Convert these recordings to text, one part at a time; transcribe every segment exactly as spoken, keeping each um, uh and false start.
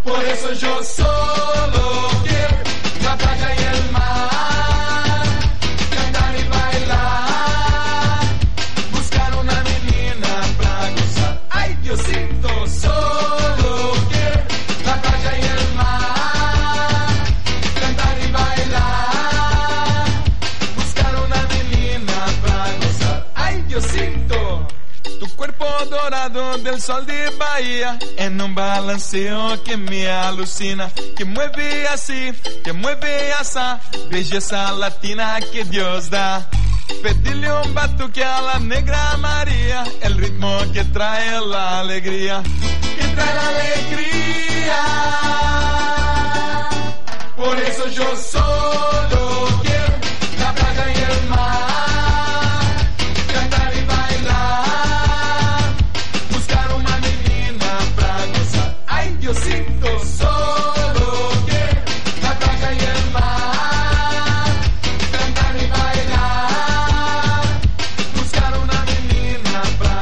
Por eso yo solo quiero la playa y el mar, cantar y bailar, buscar una menina para gozar. Ay, Diosito, solo quiero la playa y el mar, cantar y bailar, buscar una menina para gozar. Ay, Diosito. Tu cuerpo dorado del sol de Bahía, en un balanceo que me alucina, que mueve así, que mueve esa belleza latina que Dios da. Pedirle un batuque a la negra María, el ritmo que trae la alegría, que trae la alegría. Por eso yo solo quiero la playa y el mar, cantar y bailar, buscar una menina para gozar. Ay, Diosito, solo quiero la playa y el mar, cantar y bailar, buscar una menina para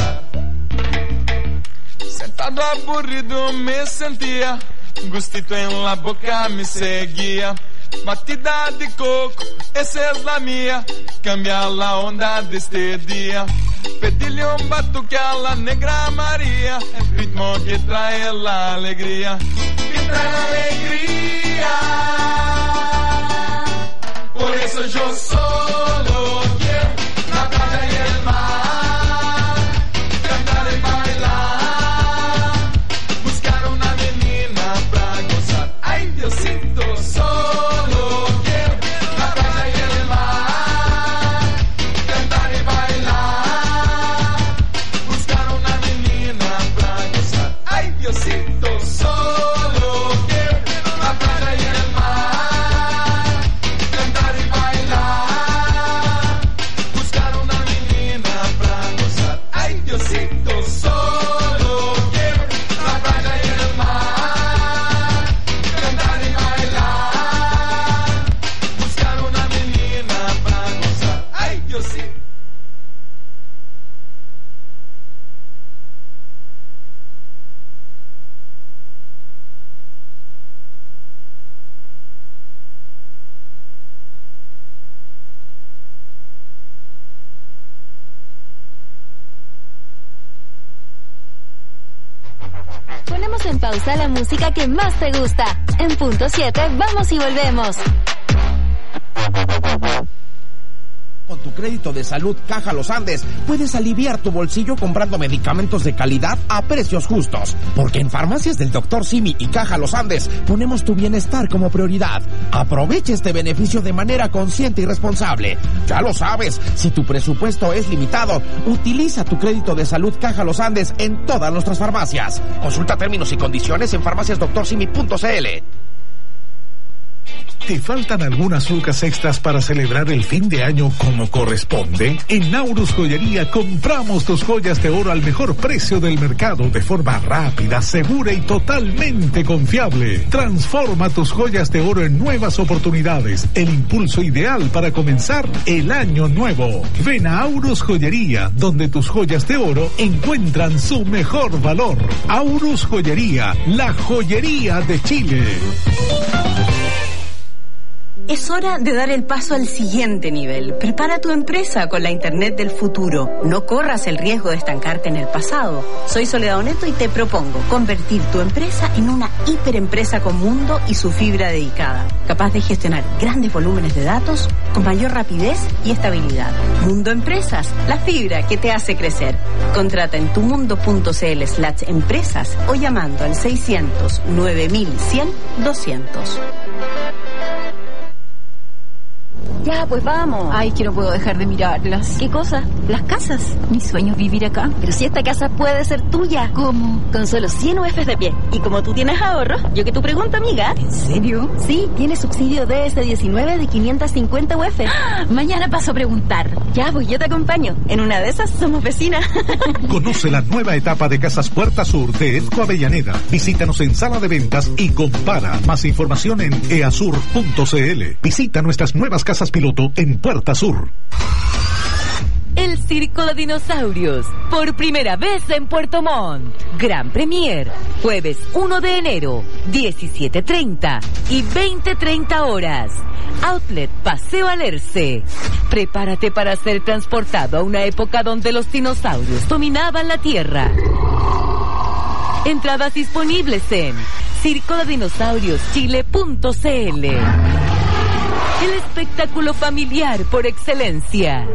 gozar. Sentado aburrido me sentía, gustito en la boca me seguía. Batida de coco, esa es la mía, cambia la onda de este día. Pedirle un batuque a la negra María, el ritmo que trae la alegría, que trae la alegría. Por eso yo solo quiero la playa y el mar, cantar y bailar, buscar una menina para gozar. Ay, Diosito, solo quiero la playa y el mar, cantar y bailar, buscar una menina para gozar. Ay, Diosito, solo quiero la playa y el mar, cantar y bailar, buscar una menina para gozar. Ay, Diosito, solo quiero la playa y el mar, cantar y bailar, buscar una menina para gozar. Ay, Diosito. Ponemos en pausa la música que más te gusta. En punto siete, vamos y volvemos. Con tu crédito de salud Caja Los Andes puedes aliviar tu bolsillo comprando medicamentos de calidad a precios justos. Porque en Farmacias del doctor Simi y Caja Los Andes ponemos tu bienestar como prioridad. Aprovecha este beneficio de manera consciente y responsable. Ya lo sabes, si tu presupuesto es limitado, utiliza tu crédito de salud Caja Los Andes en todas nuestras farmacias. Consulta términos y condiciones en farmacias doctor simi punto c l. ¿Te faltan algunas lucas extras para celebrar el fin de año como corresponde? En Naurus Joyería compramos tus joyas de oro al mejor precio del mercado de forma rápida, segura y totalmente confiable. Transforma tus joyas de oro en nuevas oportunidades, el impulso ideal para comenzar el año nuevo. Ven a Aurus Joyería, donde tus joyas de oro encuentran su mejor valor. Aurus Joyería, la joyería de Chile. Es hora de dar el paso al siguiente nivel. Prepara tu empresa con la Internet del futuro. No corras el riesgo de estancarte en el pasado. Soy Soledad Oneto y te propongo convertir tu empresa en una hiperempresa con mundo y su fibra dedicada, capaz de gestionar grandes volúmenes de datos con mayor rapidez y estabilidad. Mundo Empresas, la fibra que te hace crecer. Contrata en tumundo.cl slash empresas o llamando al seiscientos nueve mil cien doscientos. Ya, pues vamos. Ay, que no puedo dejar de mirarlas. ¿Qué cosa? Las casas. Mi sueño es vivir acá. Pero si esta casa puede ser tuya. ¿Cómo? Con solo cien U Fs de pie. Y como tú tienes ahorros, yo que tu pregunta, amiga. ¿En serio? Sí, tiene subsidio D S diecinueve de quinientos cincuenta U F. ¡Ah! Mañana paso a preguntar. Ya, pues yo te acompaño. En una de esas somos vecinas. Conoce la nueva etapa de Casas Puerta Sur de Edco Avellaneda. Visítanos en sala de ventas y compara. Más información en easur punto c l. Visita nuestras nuevas casas piloto en Puerta Sur. El Circo de Dinosaurios, por primera vez en Puerto Montt. Gran Premier, jueves uno de enero, diecisiete treinta y veinte treinta horas. Outlet Paseo Alerce. Prepárate para ser transportado a una época donde los dinosaurios dominaban la Tierra. Entradas disponibles en circo de dinosaurios chile punto c l. El espectáculo familiar por excelencia.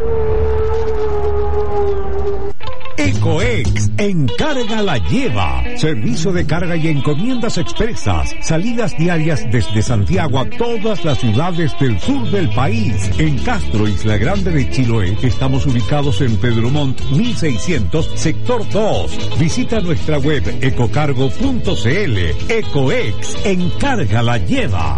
Ecoex, encarga la lleva. Servicio de carga y encomiendas expresas. Salidas diarias desde Santiago a todas las ciudades del sur del país. En Castro, Isla Grande de Chiloé, estamos ubicados en Pedro Montt mil seiscientos, sector dos. Visita nuestra web ecocargo punto c l. Ecoex, encarga la lleva.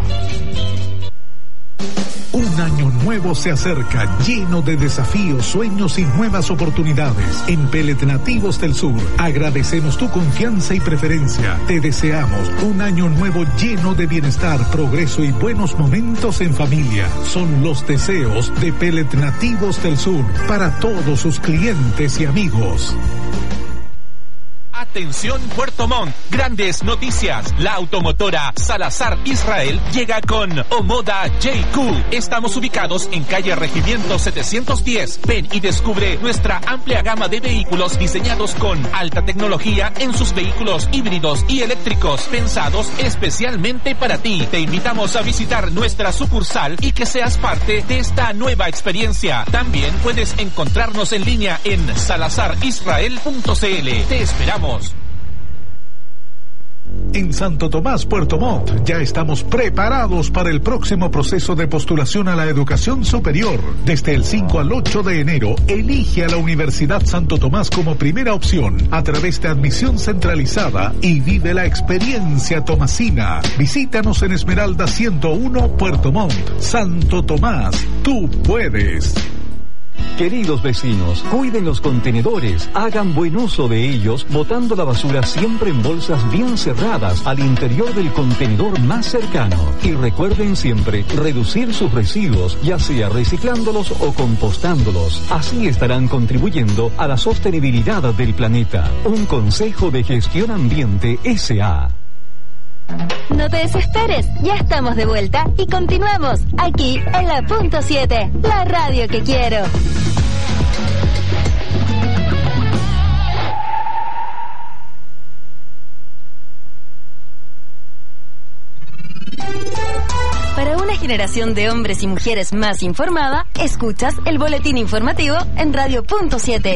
Un año nuevo se acerca, lleno de desafíos, sueños y nuevas oportunidades. En Pellet Nativos del Sur, agradecemos tu confianza y preferencia. Te deseamos un año nuevo lleno de bienestar, progreso y buenos momentos en familia. Son los deseos de Pellet Nativos del Sur para todos sus clientes y amigos. Atención Puerto Montt, grandes noticias. La automotora Salazar Israel llega con Omoda J Q. Estamos ubicados en calle Regimiento setecientos diez. Ven y descubre nuestra amplia gama de vehículos diseñados con alta tecnología en sus vehículos híbridos y eléctricos, pensados especialmente para ti. Te invitamos a visitar nuestra sucursal y que seas parte de esta nueva experiencia. También puedes encontrarnos en línea en salazar israel punto c l. Te esperamos. En Santo Tomás, Puerto Montt, ya estamos preparados para el próximo proceso de postulación a la educación superior. Desde el cinco al ocho de enero, elige a la Universidad Santo Tomás como primera opción a través de admisión centralizada y vive la experiencia tomasina. Visítanos en Esmeralda ciento uno, Puerto Montt. Santo Tomás, tú puedes. Queridos vecinos, cuiden los contenedores, hagan buen uso de ellos, botando la basura siempre en bolsas bien cerradas al interior del contenedor más cercano. Y recuerden siempre reducir sus residuos, ya sea reciclándolos o compostándolos. Así estarán contribuyendo a la sostenibilidad del planeta. Un consejo de Gestión Ambiente S A No te desesperes, ya estamos de vuelta y continuamos aquí en la punto siete, la radio que quiero. Para una generación de hombres y mujeres más informada, escuchas el boletín informativo en radio punto siete.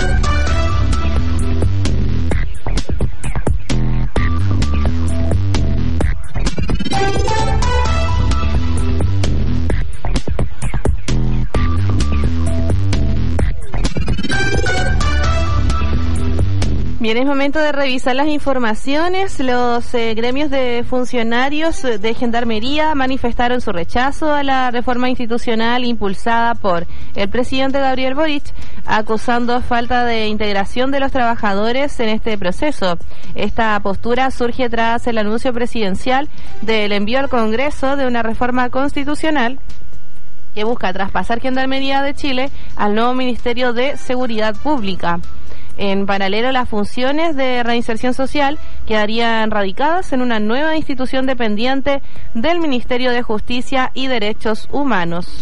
Bien, es momento de revisar las informaciones. Los eh, gremios de funcionarios de Gendarmería manifestaron su rechazo a la reforma institucional impulsada por el presidente Gabriel Boric, acusando falta de integración de los trabajadores en este proceso. Esta postura surge tras el anuncio presidencial del envío al Congreso de una reforma constitucional que busca traspasar Gendarmería de Chile al nuevo Ministerio de Seguridad Pública. En paralelo, las funciones de reinserción social quedarían radicadas en una nueva institución dependiente del Ministerio de Justicia y Derechos Humanos.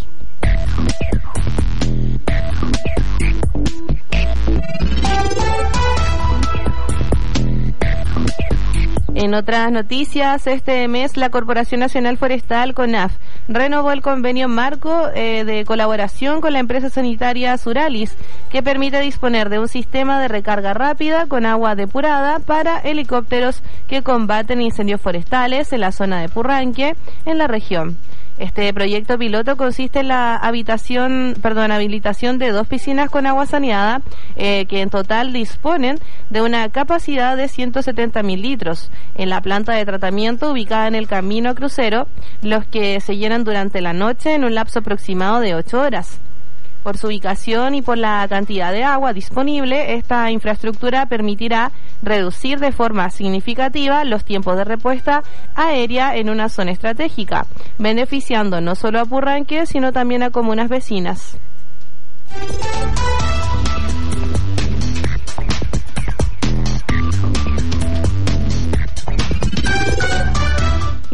En otras noticias, este mes la Corporación Nacional Forestal, CONAF, renovó el convenio marco eh, de colaboración con la empresa sanitaria Suralis, que permite disponer de un sistema de recarga rápida con agua depurada para helicópteros que combaten incendios forestales en la zona de Purranque, en la región. Este proyecto piloto consiste en la habitación, perdón, habilitación de dos piscinas con agua saneada, eh, que en total disponen de una capacidad de ciento setenta mil litros en la planta de tratamiento ubicada en el Camino Crucero, los que se llenan durante la noche en un lapso aproximado de ocho horas. Por su ubicación y por la cantidad de agua disponible, esta infraestructura permitirá reducir de forma significativa los tiempos de respuesta aérea en una zona estratégica, beneficiando no solo a Purranque, sino también a comunas vecinas.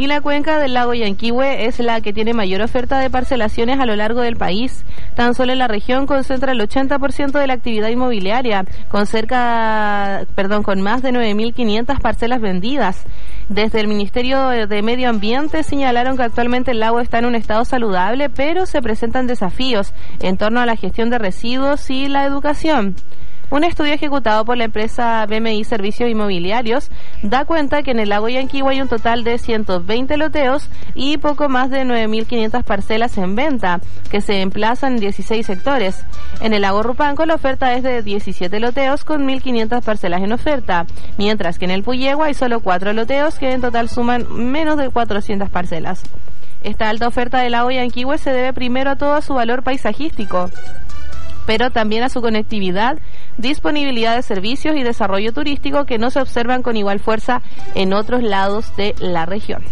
Y la cuenca del lago Yanquihue es la que tiene mayor oferta de parcelaciones a lo largo del país. Tan solo en la región concentra el ochenta por ciento de la actividad inmobiliaria, con cerca, perdón, con más de nueve mil quinientas parcelas vendidas. Desde el Ministerio de Medio Ambiente señalaron que actualmente el lago está en un estado saludable, pero se presentan desafíos en torno a la gestión de residuos y la educación. Un estudio ejecutado por la empresa B M I Servicios Inmobiliarios da cuenta que en el lago Yanquihue hay un total de ciento veinte loteos y poco más de nueve mil quinientas parcelas en venta, que se emplazan en dieciséis sectores. En el lago Rupanco la oferta es de diecisiete loteos con mil quinientas parcelas en oferta, mientras que en el Puyehue hay solo cuatro loteos que en total suman menos de cuatrocientas parcelas. Esta alta oferta del lago Yanquihue se debe primero a todo su valor paisajístico, pero también a su conectividad, disponibilidad de servicios y desarrollo turístico que no se observan con igual fuerza en otros lados de la región.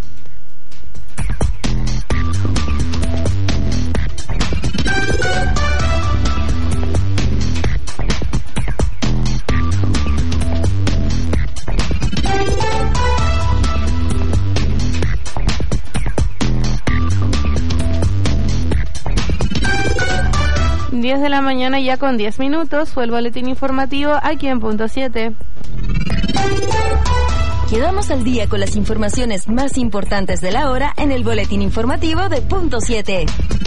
diez de la mañana ya con diez minutos, fue el boletín informativo aquí en Punto siete. Quedamos al día con las informaciones más importantes de la hora en el boletín informativo de Punto siete.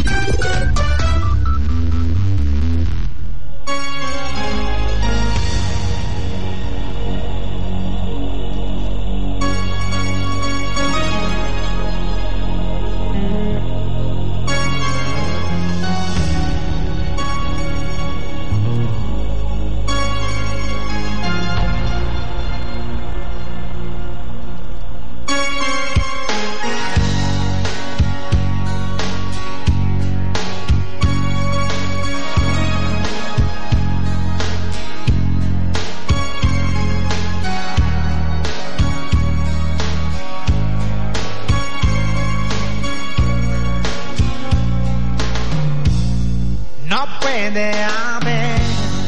Puede haber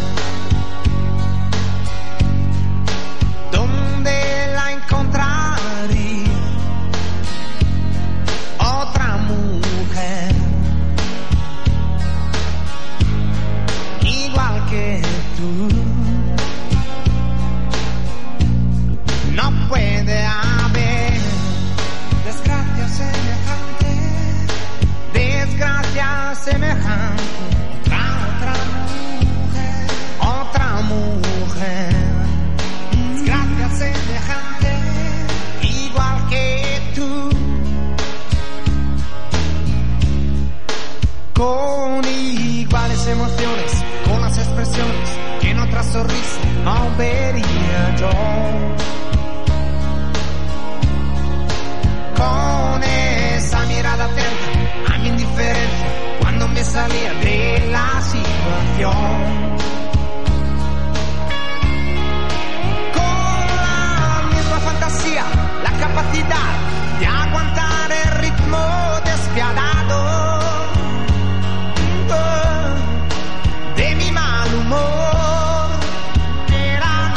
donde la encontraría otra mujer igual que tú. No puede haber desgracia semejante, desgracia semejante. Otra mujer, desgracia semejante, igual que tú, con iguales emociones, con las expresiones que en otra sonrisa no vería yo, con esa mirada atenta a mi indiferencia cuando me salía de la situación, con la misma fantasía, la capacidad de aguantar el ritmo despiadado de mi mal humor. Era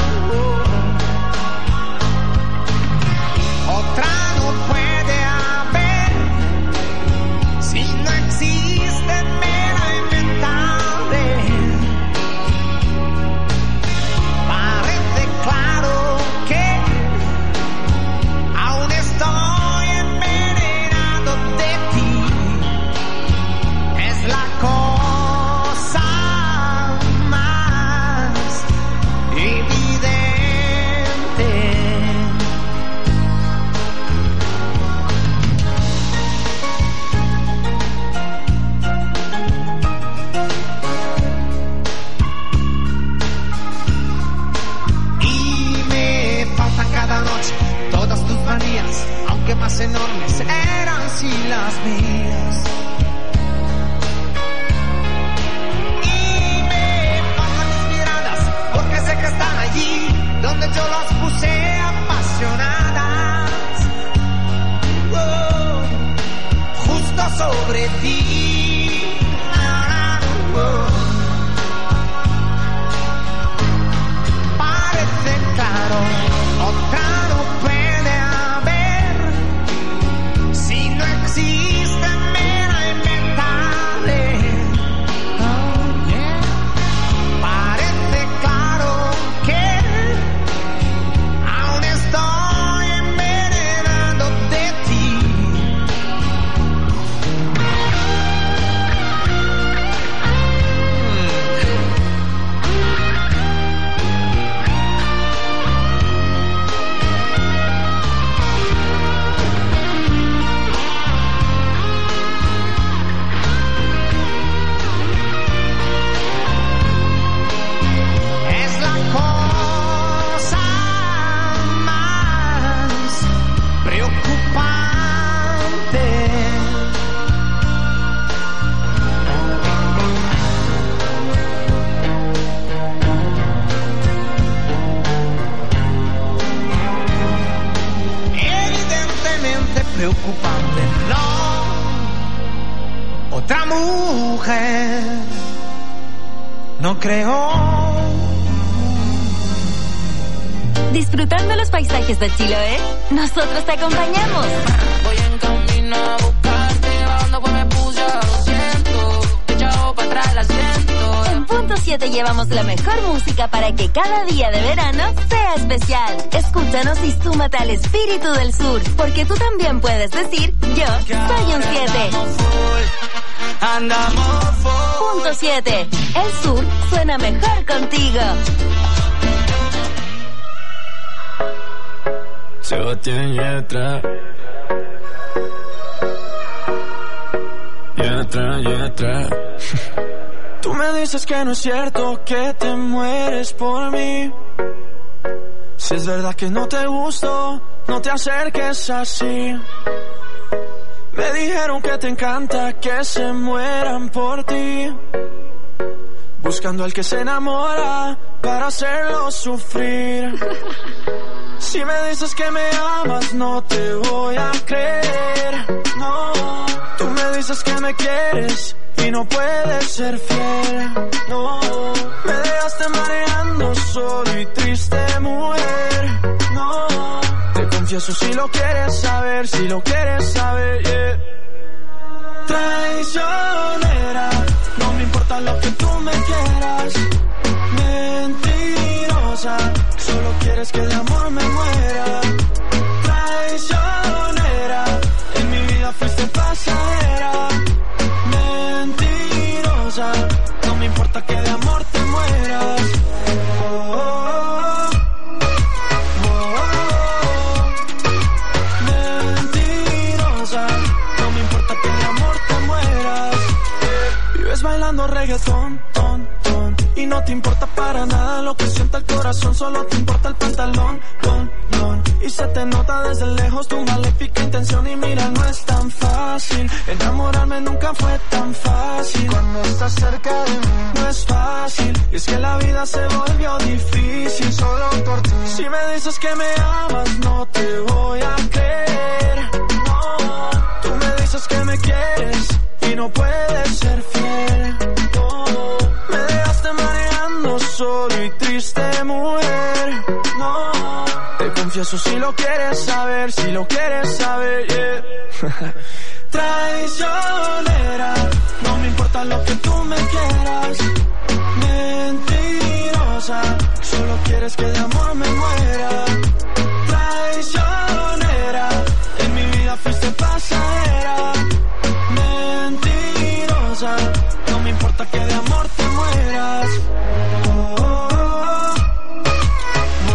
otra no puede haber si no existe mera inventable. Parece claro que aún estoy envenenado de ti. Es la cosa más evidente. Y me faltan cada noche todas tus manías, aunque más enormes eran si las mías. Y me faltan mis miradas, porque sé que están allí donde yo las puse apasionadas. Oh, justo sobre ti. Oh, parece claro, otra no puede haber preocupante. No, otra mujer, no creo. Disfrutando los paisajes de Chiloé, nosotros te acompañamos. Voy en camino a buscarte, bajando pues me puse a doscientos, echado para atrás el asiento. En Punto siete llevamos la mejor música para que cada día de verano sea especial. Escúchanos y súmate al espíritu del sur, porque tú también puedes decir, yo soy un siete. Andamos full. Punto siete, el sur suena mejor contigo. Sebastián Yatra, Yatra, Yatra. Tú me dices que no es cierto que te mueres por mí. Si es verdad que no te gusto, no te acerques así. Me dijeron que te encanta que se mueran por ti, buscando al que se enamora para hacerlo sufrir. Si me dices que me amas, no te voy a creer. No, tú me dices que me quieres y no puedes ser fiel. No, me dejaste mareando solo y triste, mujer. No, te confieso si lo quieres saber, si lo quieres saber, yeah. Traicionera, no me importa lo que tú me quieras. Mentirosa, solo quieres que de amor me muera. Traicionera, en mi vida fuiste pasajera. Mentirosa, no me importa que de amor te mueras. Oh, oh, oh, oh. Mentirosa, no me importa que de amor te mueras. Vives bailando reggaetón, ton, ton, y no te importa para nada lo que sienta el corazón, solo te importa el pantalón, don, don. Y se te nota desde lejos tu maléfica intención. Y mira, no es tan fácil enamorarme, nunca fue tan fácil. Cuando estás cerca de mí no es fácil, y es que la vida se volvió difícil solo por ti. Si me dices que me amas, no te voy a creer. No, tú me dices que me quieres y no puedes ser fiel. No, me dejaste mareando solo y triste, mujer. No, te confieso si lo quieres saber, si lo quieres saber, yeah. Traicionera, no me importa lo que tú me quieras. Mentirosa, solo quieres que de amor me muera. Traicionera, en mi vida fuiste pasajera. Mentirosa, no me importa que de amor te mueras. Oh, oh, oh,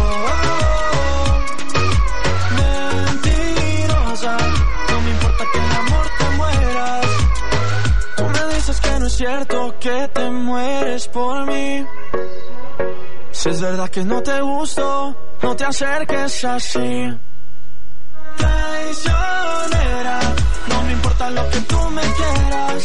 oh. Mentirosa, no me importa que de amor te mueras. Tú me dices que no es cierto que te mueres por mí. Si es verdad que no te gusto, no te acerques así. Traicionera, no me importa lo que tú me quieras.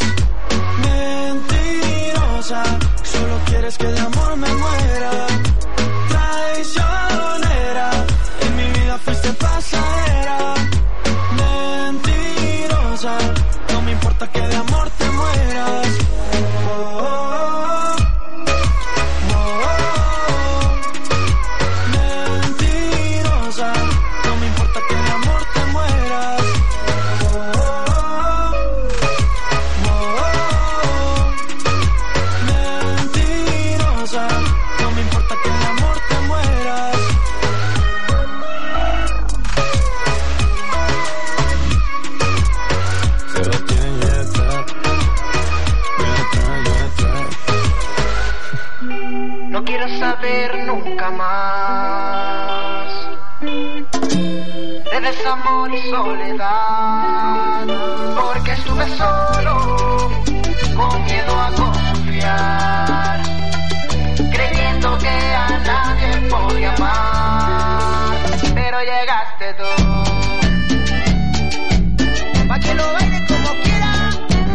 Mentirosa, solo quieres que de amor me muera. Traicionera, en mi vida fuiste pasajera. Mentirosa, no me importa que de amor te mueras. Oh, oh, oh. Oh, oh, oh. Mentirosa, no me importa que de amor te mueras. Oh, oh, oh. Oh, oh. Mentirosa, no me importa que de amor te mueras. Sebastián Yatra, Yatra, Yatra. No quiero saber nunca más de desamor y soledad, porque estuve solo, con miedo a confiar, creyendo que a nadie podía amar, pero llegaste tú, pa' que lo bailen como quieran.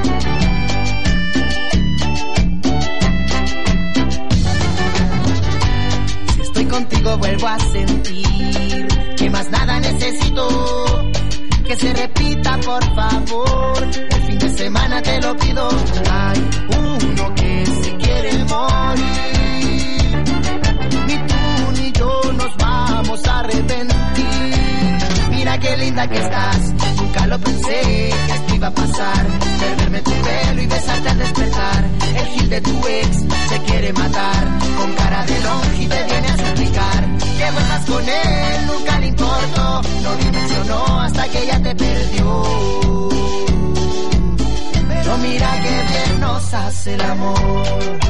Si estoy contigo vuelvo a sentir que más nada necesito, que se repita, por favor. El fin de semana te lo pido. Hay uno que se quiere morir. Ni tú ni yo nos vamos a arrepentir. Mira qué linda que estás. Nunca lo pensé que esto iba a pasar. Perderme tu pelo y besarte al despertar. El gil de tu ex se quiere matar. Con cara de longe te viene a suplicar que vuelvas con él, nunca le importó. No dimensionó hasta que ella te perdió. Pero mira que bien nos hace el amor.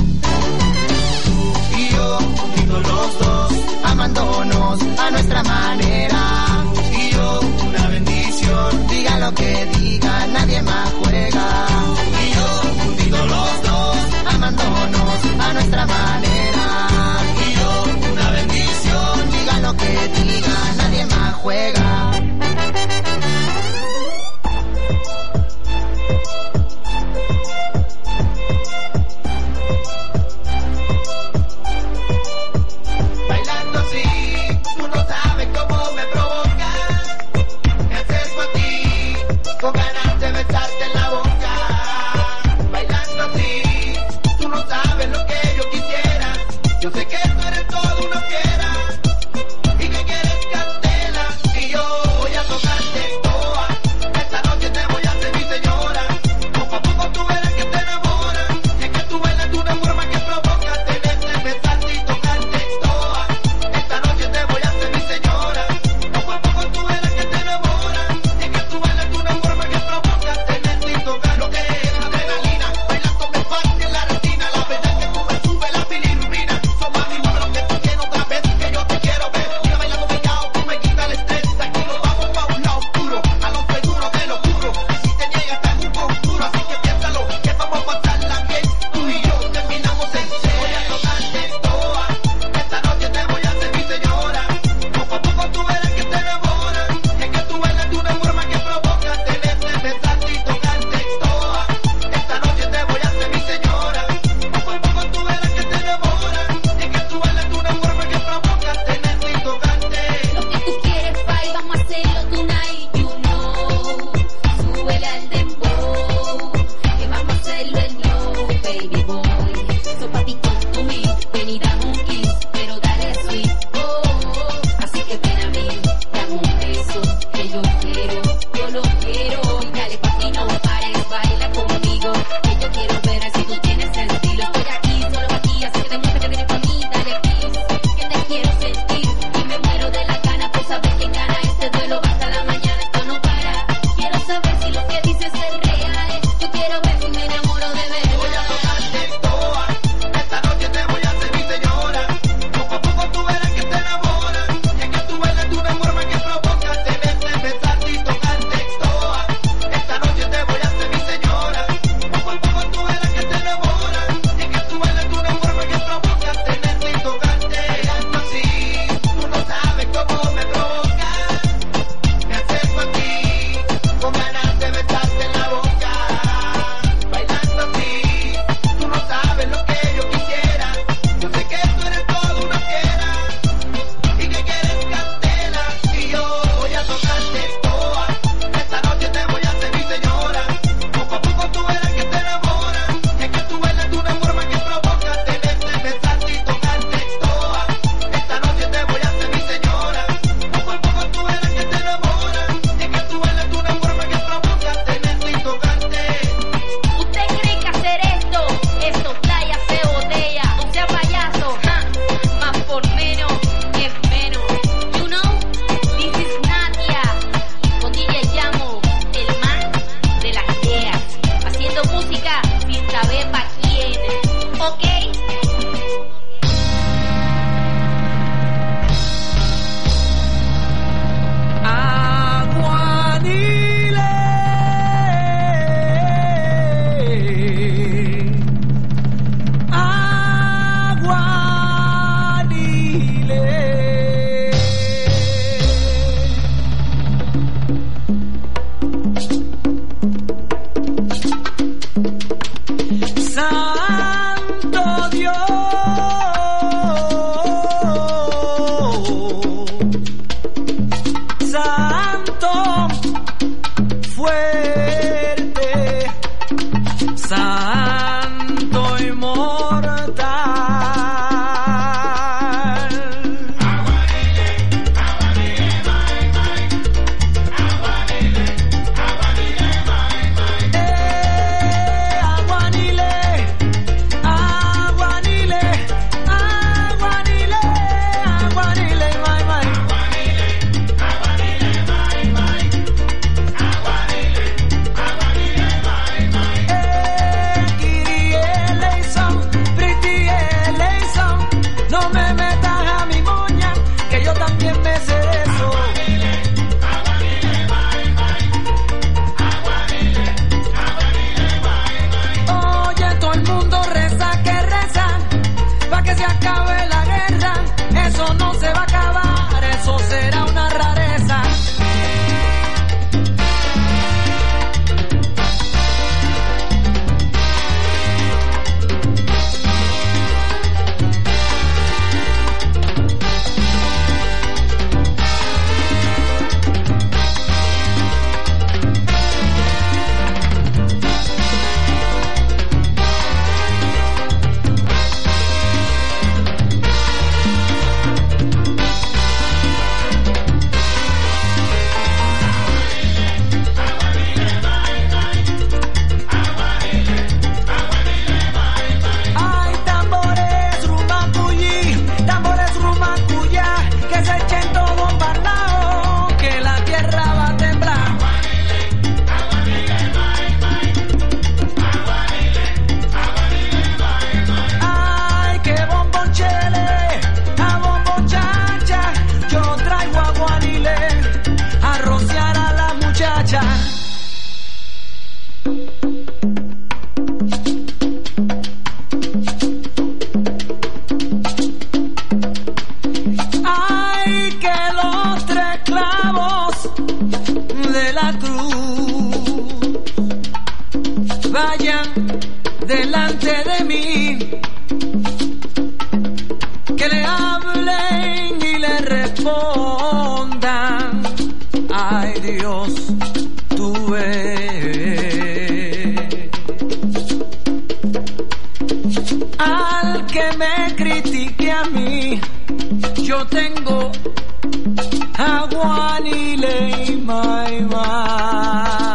A nuestra mano. Aguanile, my, my.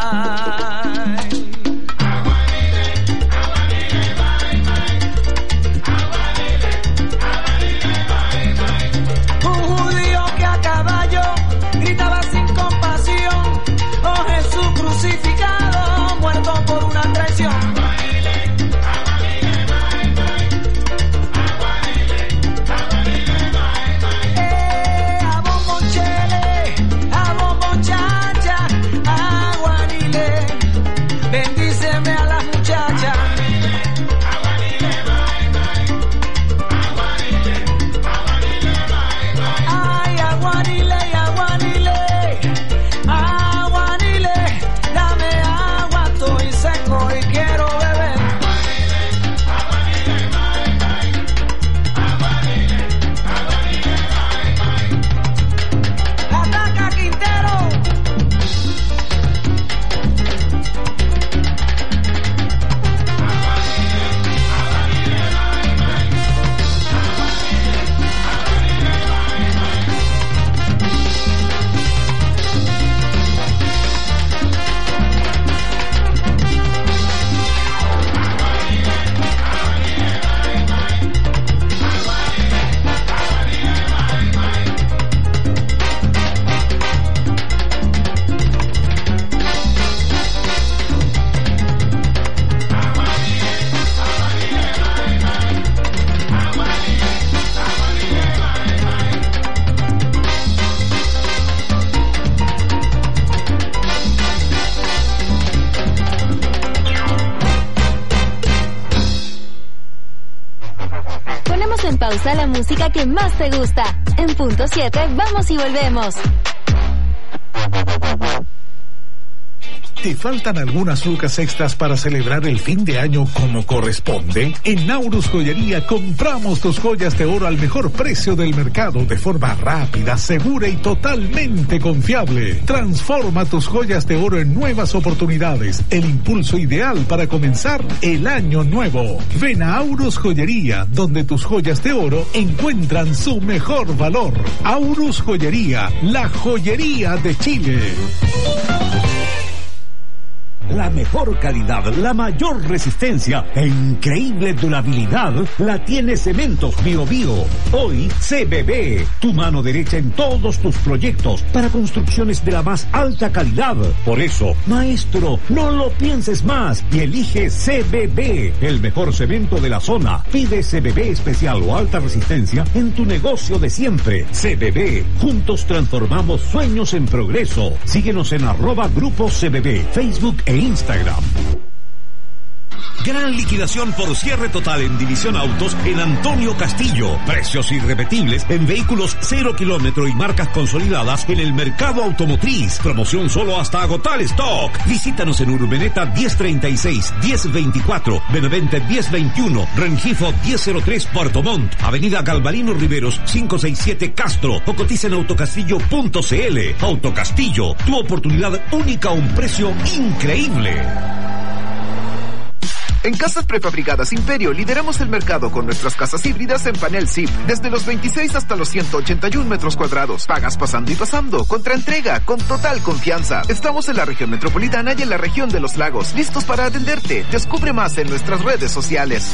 Pausa la música que más te gusta. En punto siete, vamos y volvemos. ¿Te faltan algunas lucas extras para celebrar el fin de año como corresponde? En Naurus Joyería compramos tus joyas de oro al mejor precio del mercado de forma rápida, segura y totalmente confiable. Transforma tus joyas de oro en nuevas oportunidades, el impulso ideal para comenzar el año nuevo. Ven a Aurus Joyería, donde tus joyas de oro encuentran su mejor valor. Aurus Joyería, la joyería de Chile. La mejor calidad, la mayor resistencia e increíble durabilidad la tiene Cementos Bio Bio. Hoy C B B, tu mano derecha en todos tus proyectos para construcciones de la más alta calidad. Por eso, maestro, no lo pienses más y elige C B B, el mejor cemento de la zona. Pide C B B especial o alta resistencia en tu negocio de siempre. C B B, juntos transformamos sueños en progreso. Síguenos en arroba Grupo C B B, Facebook e Instagram. Gran liquidación por cierre total en División Autos en Antonio Castillo. Precios irrepetibles en vehículos cero kilómetro y marcas consolidadas en el mercado automotriz. Promoción solo hasta agotar stock. Visítanos en Urbeneta diez treinta y seis, diez veinticuatro, Benavente diez veintiuno, Rengifo diez cero tres, Puerto Montt, Avenida Galvarino Riveros quinientos sesenta y siete Castro, o cotiza en autocastillo punto c l. Autocastillo, tu oportunidad única a un precio increíble. En Casas Prefabricadas Imperio lideramos el mercado con nuestras casas híbridas en panel S I P, desde los veintiséis hasta los ciento ochenta y uno metros cuadrados. Pagas pasando y pasando, contra entrega, con total confianza. Estamos en la región metropolitana y en la región de los lagos, listos para atenderte. Descubre más en nuestras redes sociales.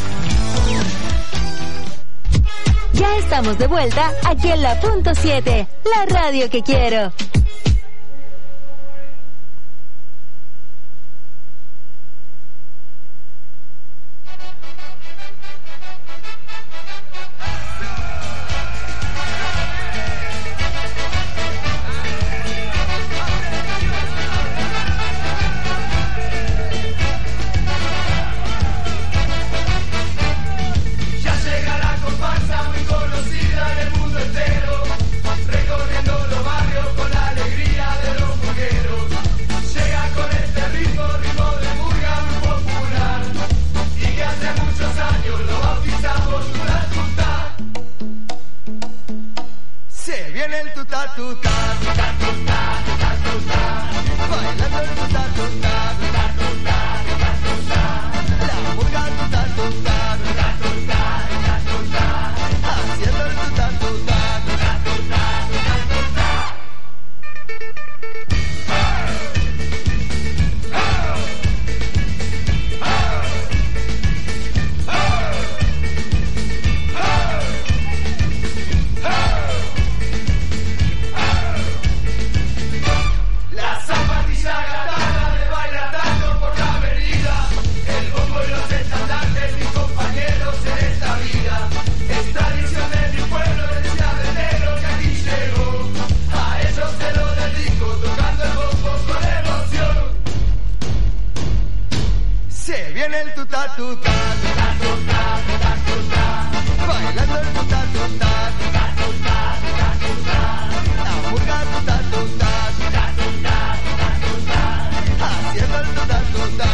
Ya estamos de vuelta aquí en la punto siete, la radio que quiero. Recorriendo los barrios con la tuta tuta, bailando el tuta tuta, la murga tuta tuta, haciendo el tuta tuta.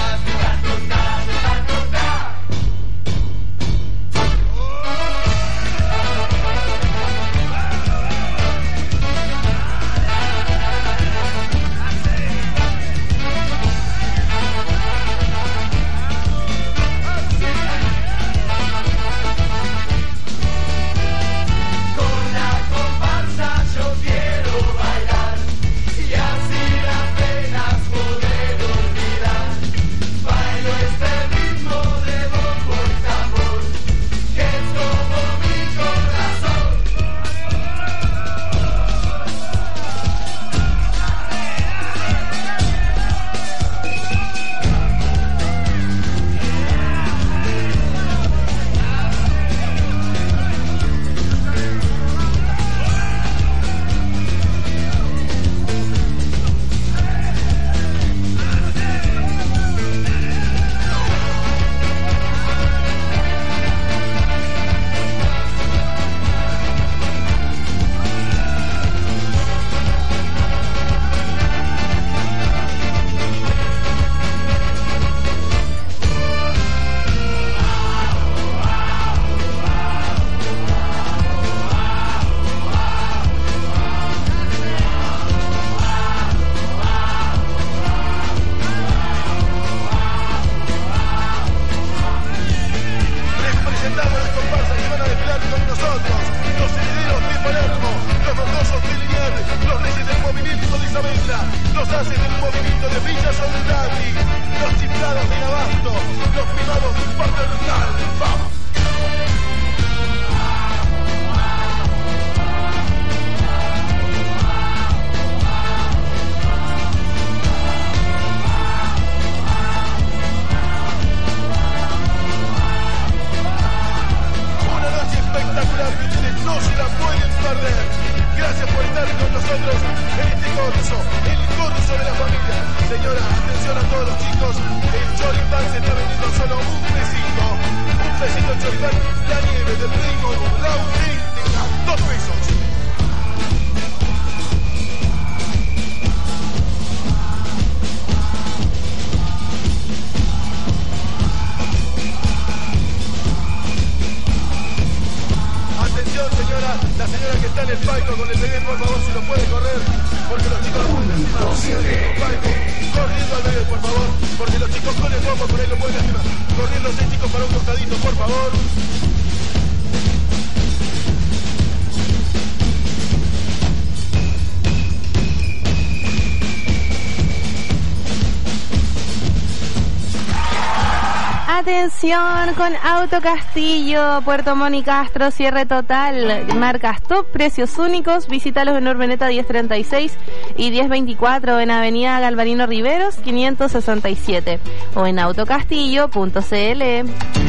Atención con Auto Castillo, Puerto Montt y Castro, cierre total, marcas top, precios únicos, visítalos en Urbeneta diez treinta y seis y diez veinticuatro, en Avenida Galvarino Riveros quinientos sesenta y siete o en autocastillo punto cl.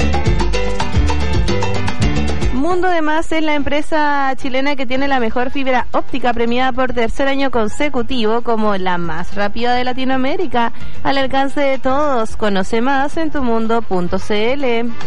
Mundo de Más es la empresa chilena que tiene la mejor fibra óptica, premiada por tercer año consecutivo como la más rápida de Latinoamérica, al alcance de todos. Conoce más en tumundo punto cl.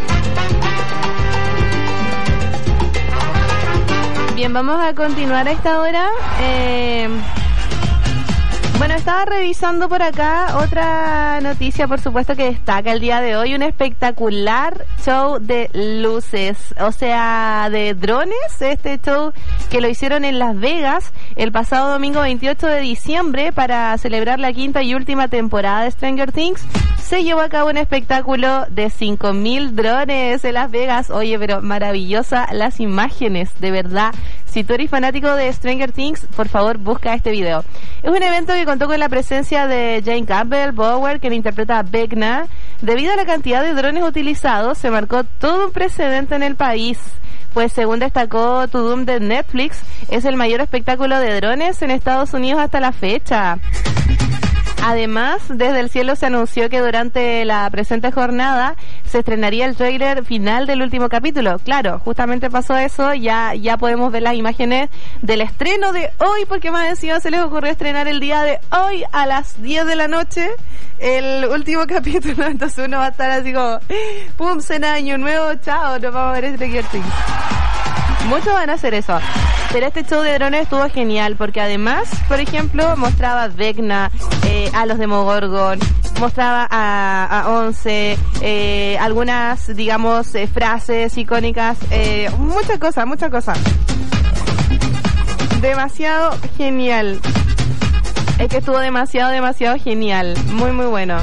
Bien, vamos a continuar a esta hora. Eh... Bueno, estaba revisando por acá otra noticia, por supuesto, que destaca el día de hoy, un espectacular show de luces, o sea, de drones, este show que lo hicieron en Las Vegas el pasado domingo veintiocho de diciembre para celebrar la quinta y última temporada de Stranger Things. Se llevó a cabo un espectáculo de cinco mil drones en Las Vegas. Oye, pero maravillosa las imágenes, de verdad. Si tú eres fanático de Stranger Things, por favor busca este video. Es un evento que contó con la presencia de Jane Campbell Bower, quien interpreta a Vecna. Debido a la cantidad de drones utilizados, se marcó todo un precedente en el país, pues según destacó Tudum de Netflix, es el mayor espectáculo de drones en Estados Unidos hasta la fecha. Además, desde el cielo se anunció que durante la presente jornada se estrenaría el tráiler final del último capítulo. Claro, justamente pasó eso, ya ya podemos ver las imágenes del estreno de hoy, porque más encima se les ocurrió estrenar el día de hoy a las diez de la noche. el último capítulo, entonces uno va a estar así como, pum, cena año nuevo, chao, nos vamos a ver Stranger Things. Muchos van a hacer eso. Pero este show de drones estuvo genial porque además, por ejemplo, mostraba a Vecna, eh, a los Demogorgon, mostraba a, a Once, eh, algunas, digamos, eh, frases icónicas, eh, muchas cosas, muchas cosas. Demasiado genial. Es que estuvo demasiado, demasiado genial. Muy, muy bueno.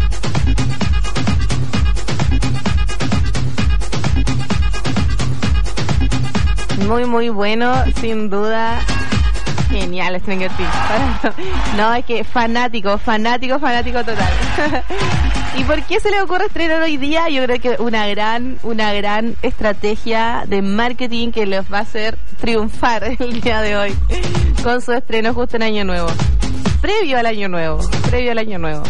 Muy, muy bueno, sin duda. Genial, Stranger Things. No, es que fanático, fanático, fanático total. ¿Y por qué se le ocurre estrenar hoy día? Yo creo que una gran, una gran estrategia de marketing que les va a hacer triunfar el día de hoy con su estreno justo en Año Nuevo. Previo al Año Nuevo, previo al Año Nuevo.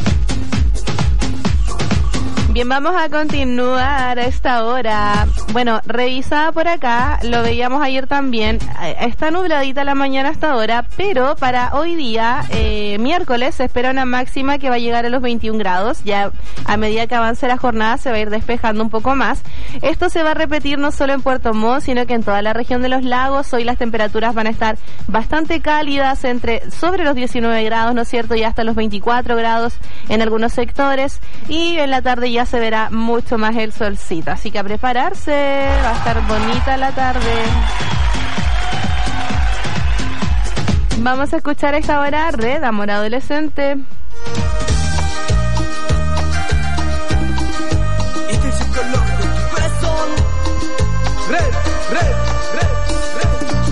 Bien, vamos a continuar a esta hora. Bueno, revisada por acá, lo veíamos ayer también, está nubladita la mañana hasta ahora, pero para hoy día, eh, miércoles, se espera una máxima que va a llegar a los veintiún grados. Ya a medida que avance la jornada se va a ir despejando un poco más. Esto se va a repetir no solo en Puerto Montt, sino que en toda la región de los lagos. Hoy las temperaturas van a estar bastante cálidas, entre sobre los diecinueve grados, ¿no es cierto? Y hasta los veinticuatro grados en algunos sectores. Y en la tarde ya se verá mucho más el solcito, así que a prepararse, va a estar bonita la tarde. Vamos a escuchar a esta hora Red, Amor Adolescente. Este es el color de tu corazón. Red, red, red, red, red.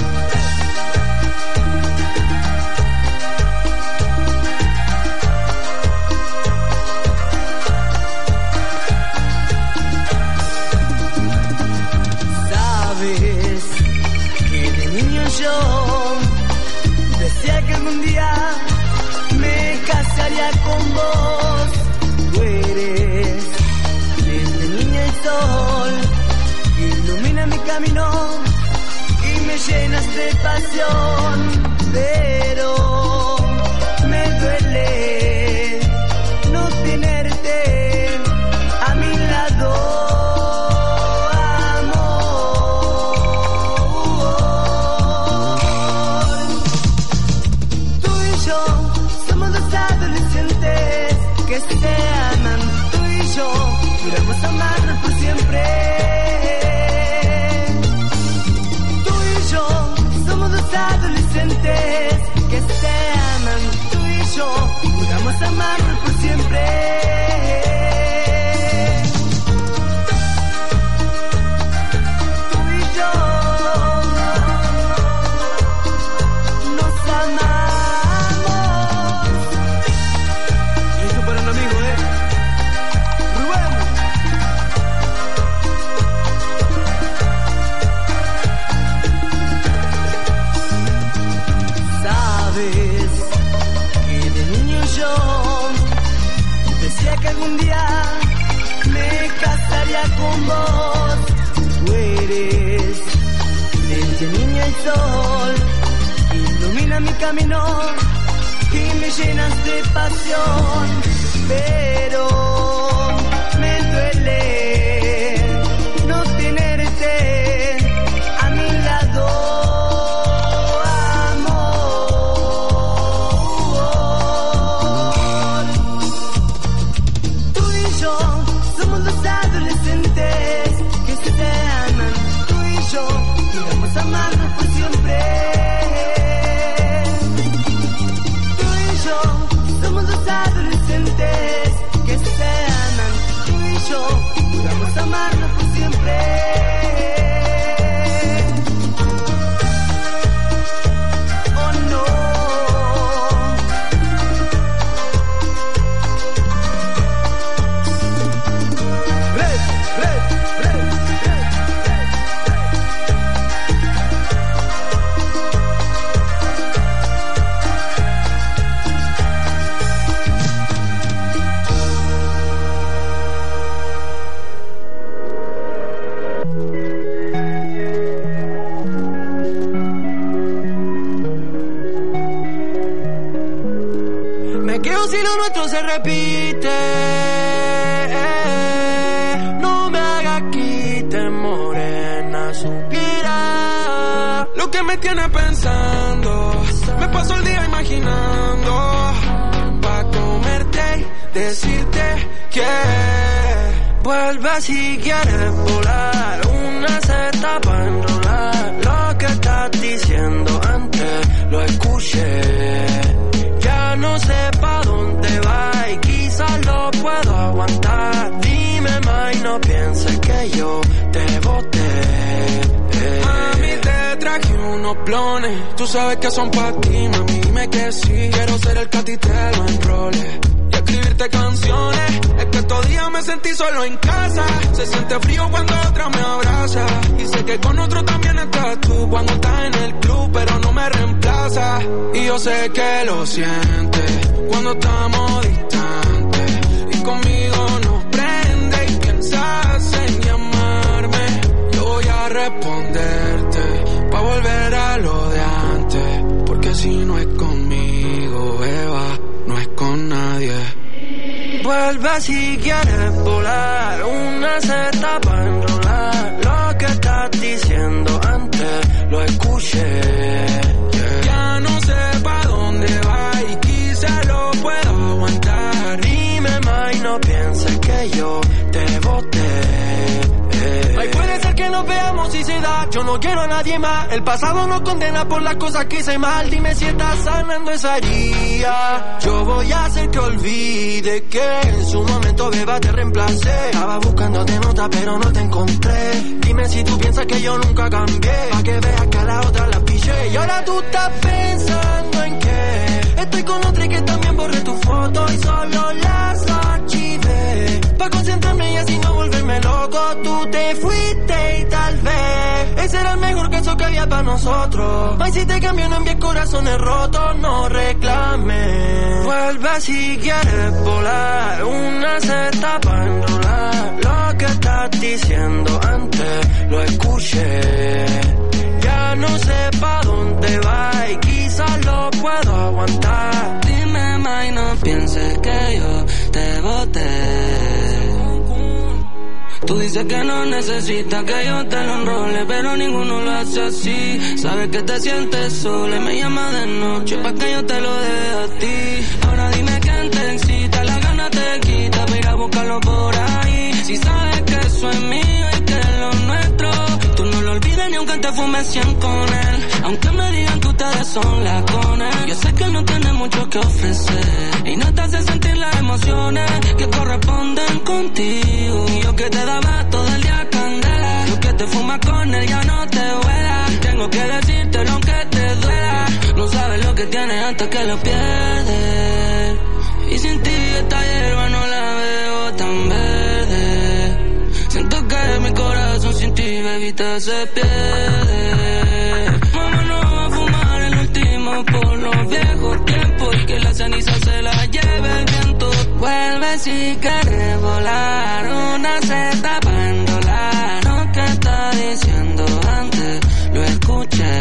Sabes que de niño yo decía que algún día me casaría con vos. Tú eres desde niña el sol que ilumina mi camino y me llenas de pasión. Pero me duele no tenerte a mi lado. Que se aman, tú y yo, juramos amarnos por siempre. Tú y yo somos dos adolescentes que se aman, tú y yo, juramos amarnos por siempre. Tú y yo nos amamos. Que algún día me casaría con vos. Tú eres desde niña el sol, ilumina mi camino y me llenas de pasión. Pero me duele no tenerte a mi lado. Amarnos por siempre. Tú y yo somos dos adolescentes que se aman. Tú y yo juramos amarnos por siempre. Oh no. Red, red, red. Me quedo si lo nuestro se repite. No me hagas quite, morena, supiera lo que me tiene pensando. Me paso el día imaginando pa' comerte y decirte que vuelve si quieres volar. Una seta pa' enrolar. Lo que estás diciendo antes lo escuché. Ya no sé pa' dónde va y quizás lo puedo aguantar. Dime más y no pienses que yo te boté. Mami, te traje unos blones. Tú sabes que son pa' ti, mami, dime que sí. Quiero ser el que a ti te lo enrole y escribirte canciones. Es que estos días me sentí solo en casa. Se siente frío cuando otra me abraza. Y sé que con otro también estás tú cuando estás en el club, pero no me reemplaza. Y yo sé que lo sientes cuando estamos distantes. Y conmigo nos prende y piensas en llamarme. Yo voy a responderte pa' volver a lo de antes. Porque si no es conmigo, Eva, no es con nadie. Vuelve si quieres volar. Una seta pa' enrolar. Lo que estás diciendo antes lo escuché. Yeah. Ya no sé pa' dónde va y quizá lo puedo aguantar. Dime más y no pienses que yo te boté. Ay, puede ser que nos veamos si se da. Yo no quiero a nadie más. El pasado nos condena por las cosas que hice mal. Dime si estás sanando esa herida. Yo voy a hacer que olvide que en su momento, beba, te reemplacé. Estaba buscándote nota pero no te encontré. Dime si tú piensas que yo nunca cambié. Pa' que veas que a la otra la piché. Y ahora tú estás pensando en que estoy con otra y que también borré tu foto y solo las archivé. Pa' concentrarme y así no volverme loco. Tú te fuiste y tal vez ese era el mejor caso que había para nosotros. Ay, si te cambio no envíes corazones rotos, no reclames. Vuelve si quieres volar. Una seta pa' enrolar. Lo que estás diciendo antes lo escuché. Ya no sé pa' dónde va y quizás lo puedo aguantar. Dime más y no pienses que yo te boté. Tú dices que no necesitas que yo te lo enrole, pero ninguno lo hace así. Sabes que te sientes sola y me llama de noche pa' que yo te lo dé a ti. Ahora dime quién te excita, la gana te quita para ir a buscarlo por ahí. Si sabes que eso es mío y que es lo nuestro, tú no lo olvides ni aunque te fumes cien con él. Aunque me digan que ustedes son la con él, yo sé que no tiene mucho que ofrecer y no te hace sentir las emociones que corresponden contigo. Y yo que te daba todo el día candela, yo que te fumas con él ya no te vuela. Tengo que decírtelo aunque te duela. No sabes lo que tienes hasta que lo pierdes. Y sin ti esta hierba no la veo tan verde. Siento que mi corazón sin ti, bebita, se pierde. Vámonos a fumar el último por los viejos tiempos y que la ceniza se la lleve el viento. Vuelve si quieres volar. Una seta pa' enrolar. Lo que está diciendo antes lo escuché.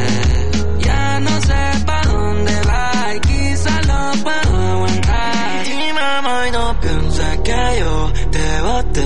Ya no sé pa' dónde va y quizás lo puedo aguantar. Dime mamá y no pienses que yo te boté.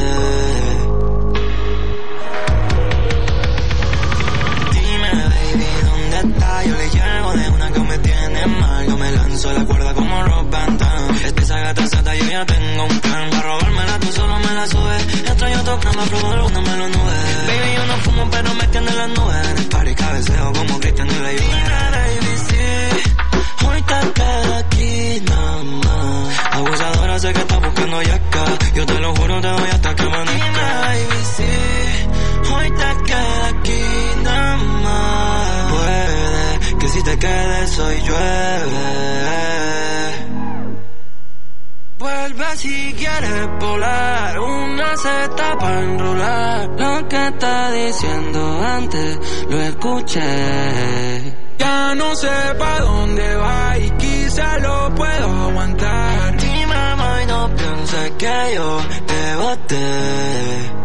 Yo le llego de una que me tiene mal. Yo me lanzo la cuerda como Rob Van Damme. Esa gata sata yo ya tengo un plan. Para robármela tú solo me la subes. Ya traigo otro plan, me probó alguna me lo nube. Baby yo no fumo pero me tiene las nubes. En el party cabeceo como Cristian de la Juve. Dime baby sí, hoy te queda aquí nada más. Abusadora sé que estás buscando ya acá. Yo te lo juro te doy hasta que amanezca. Dime baby sí, hoy te queda aquí nada más. Puede que si te quedes hoy llueve. Vuelve si quieres volar. Una seta pa' enrolar. Lo que está diciendo antes lo escuché. Ya no sé pa' dónde va y quizá lo puedo aguantar. Dime mamá y no pienses que yo te boté.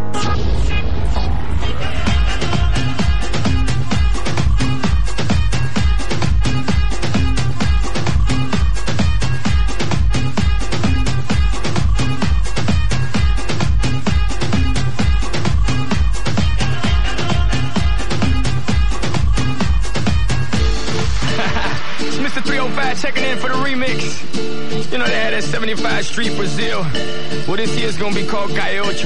for the remix. You know they had that seventy-five Street Brazil. Well, this year's gonna be called Calle Ocho.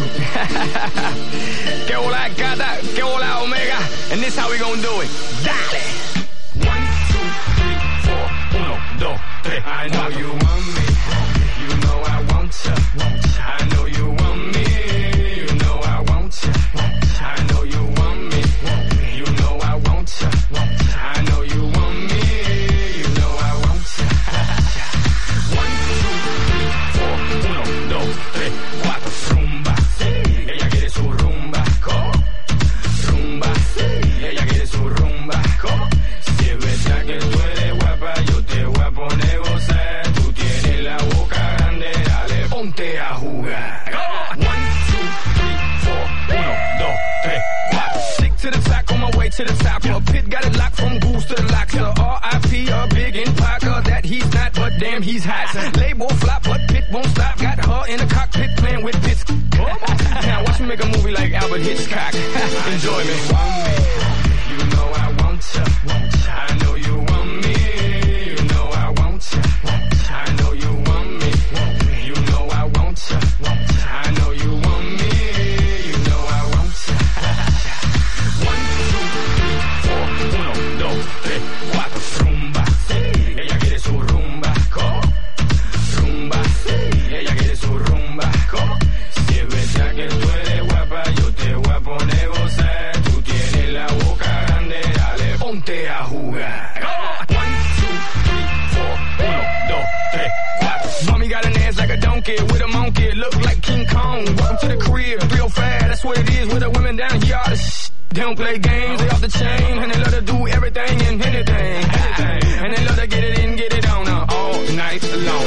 Que hola gata, que hola omega. And this how we gonna do it. Dale! One, two, three, four. Uno, dos, tres. I know you want me. You know I want ya. I know you want me. You know I want ya. I know you want me. You know I want ya. I know you want me. You know I want ya. One, two, three, four. Uno, dos, tres, cuatro. Rumba. Ella quiere su rumba. ¿Cómo? Rumba. Ella quiere su rumba. ¿Cómo? Si es verdad que tú eres guapa, yo te voy a poner gozar. Tú tienes la boca grande, dale, ponte a jugar. One, two, three, four. Uno, dos, tres, cuatro. Stick to the top, on my way to the top. Your pit got it locked from goose to the locks. The R I P a big in Parker that he's not, but damn he's hot. Label flop, but Pit won't stop. Got her in the cockpit playing with bits. Now watch me make a movie like Albert Hitchcock. Enjoy me. You know I want ya. I know you want me. You know I want ya. I know you want me. You know I want ya. I know you want me. You know I want ya. One, two, three, four. Uno, dos, tres, cuatro. Rumba. Ella quiere su rumba. ¿Cómo? Rumba. Ella quiere su rumba. ¿Cómo? Si es verdad que tú eres guapa, yo te voy a poner gozar. Tú tienes la boca grande, dale, ponte a jugar. One, two, three, four. Uno, dos, tres, cuatro. Mommy got an ass like a donkey with a monkey. Look like King Kong. Welcome to the crib, three oh five. That's what it is with the women down here. All the sh- They don't play games, they off the chain. And they love to do everything and anything. And they love to get it in, get it on uh, all night long.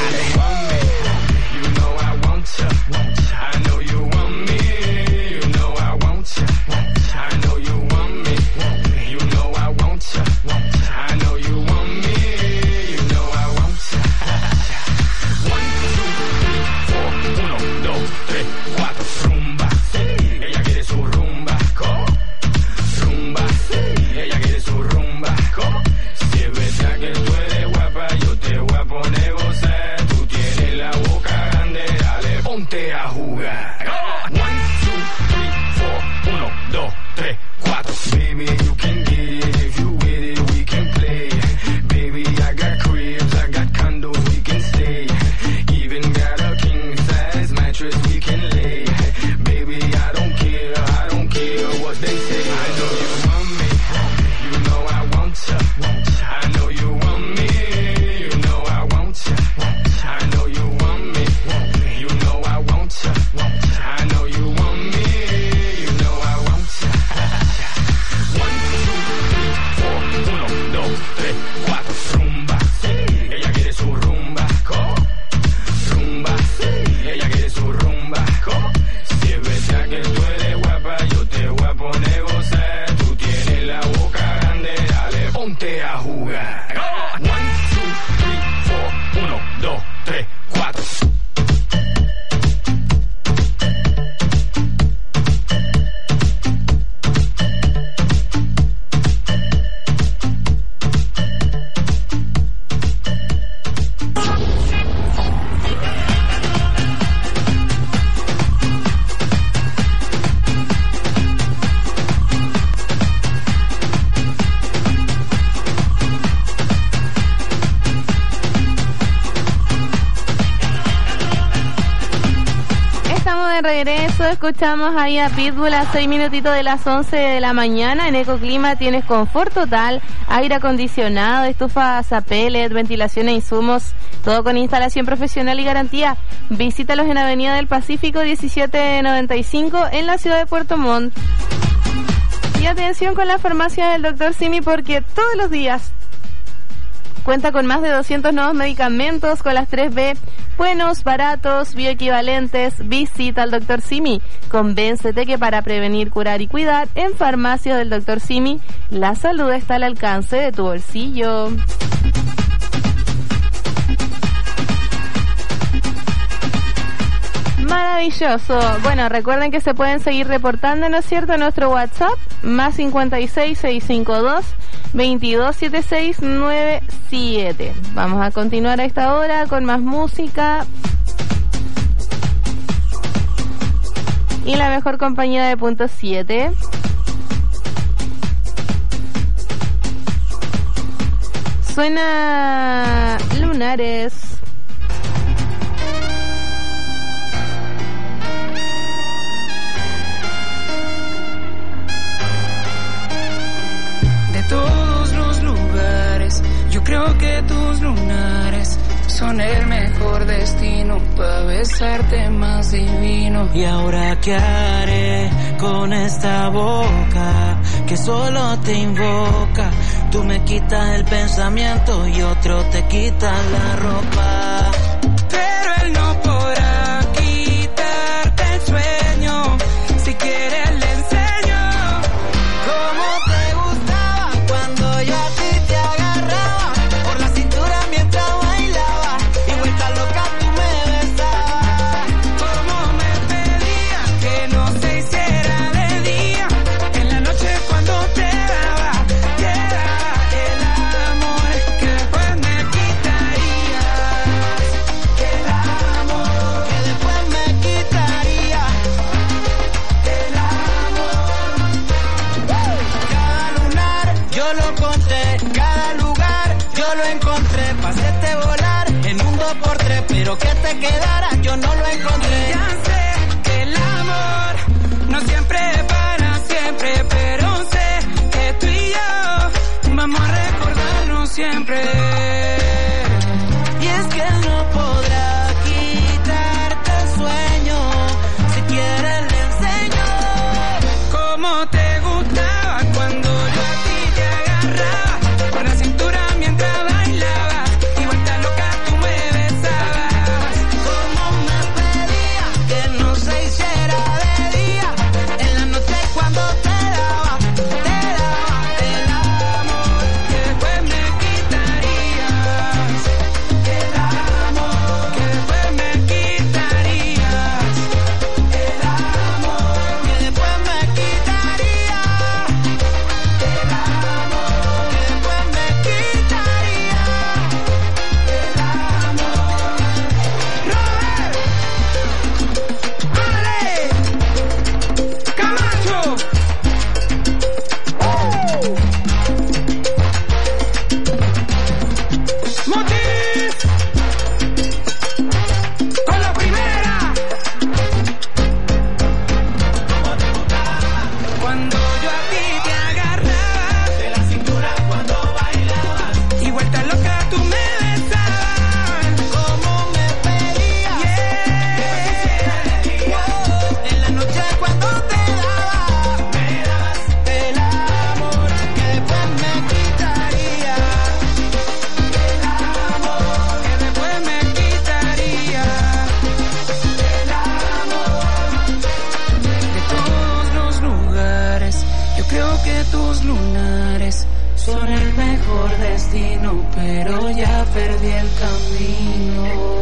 You know I want ya. I know you want me. You know I want ya. I know you want me. You know I want ya. I know you want me. You know I want ya. One, two, three, four. Uno, dos, tres, cuatro. Rumba. Ella quiere su rumba. ¿Cómo? Rumba. Ella quiere su rumba. ¿Cómo? Si es verdad que tú eres guapa, yo te voy a poner gozar. Tú tienes la boca grande, dale, ponte a jugar. One, two, three, four. Uno, dos, tres, cuatro. Baby, you can get it if you with it, we can play. Baby, I got cribs, I got condos, we can stay. Even got a king size mattress we can lay. Baby, I don't care, I don't care what they say. I know you want me, you know I want ya. I know you want me, you know I want ya. I know you want me, you know I want ya. I know you want me, you know I want ya. One, two, three, four. Uno, dos, tres, cuatro. Rumba. Ella quiere su rumba. ¿Cómo? Rumba. Ella quiere su rumba. ¿Cómo? Si es verdad que tú eres guapa, yo te voy a poner gozar. Tú tienes la boca grande, dale, ponte a jugar. One, two, three, four. Uno, dos, tres, cuatro. Estamos de regreso, escuchamos ahí a Pitbull a seis minutitos de las once de la mañana. En Ecoclima tienes confort total, aire acondicionado, estufas a pellet, ventilación e insumos, todo con instalación profesional y garantía. Visítalos en Avenida del Pacífico diecisiete noventa y cinco en la ciudad de Puerto Montt. Y atención con la farmacia del doctor Simi, porque todos los días cuenta con más de doscientos nuevos medicamentos con las tres B, buenos, baratos, bioequivalentes. Visita al doctor Simi. Convéncete que para prevenir, curar y cuidar, en farmacias del doctor Simi, la salud está al alcance de tu bolsillo. Maravilloso. Bueno, recuerden que se pueden seguir reportando, ¿no es cierto?, a nuestro WhatsApp, más cincuenta y seis, seiscientos cincuenta y dos, veintidós setenta y seis noventa y siete. Vamos a continuar a esta hora con más música y la mejor compañía de punto siete. Suena Lunares. De todos los lugares, yo creo que tus lunares son el mejor destino para besarte más divino. Y ahora qué haré con esta boca que solo te invoca. Tú me quitas el pensamiento y otro te quita la ropa. Pero él no podrá quitarte el sueño. Si quiere le enseño cómo te gustaba cuando yo a ti te agarraba por la cintura mientras bailaba y vuelta loca tú me besabas. Cómo me pedía que no se hiciera de día, en la noche cuando te daba, te daba el amor que después me quitarías. El amor que después me quitaría. El amor. Cada lunar yo lo conté, cada lugar yo lo encontré. Pa' hacerte volar en un dos por tres, pero que te quedara yo no lo encontré. Ya sé que el amor no siempre es para siempre, pero sé que tú y yo vamos a recordarnos siempre. Y es que él no podrá quitarte el sueño. Si quieres le enseño Cómo te gustaba cuando yo a ti te agarraba por la cintura mientras bailaba y vuelta loca tú me besabas. cómo me pedía que no se hiciera de día, en la noche cuando te daba, te daba el amor Que después me quitarías. El amor que después me quitarías. El amor que después me quitaría. El amor que después me quitaría. El amor. Robert, Ale, Camacho. Motif con la primera. Cuando yo a ti te agarraba de la cintura cuando bailabas y vuelta loca tú me besabas. Cómo me pedía Yeah. en la noche cuando te daba, Me dabas el amor que después me quitaría. el amor que después me quitaría. El amor de todos los lugares, yo creo que tus lunares son el mejor destino, pero ya perdí el camino.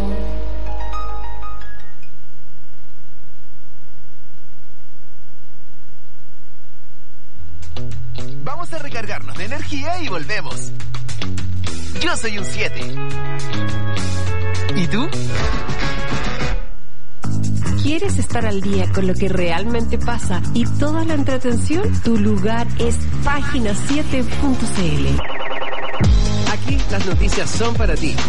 Vamos a recargarnos de energía y volvemos. Yo soy un siete. ¿Y tú? ¿Quieres estar al día con lo que realmente pasa y toda la entretención? Tu lugar es página siete punto c l. Aquí las noticias son para ti.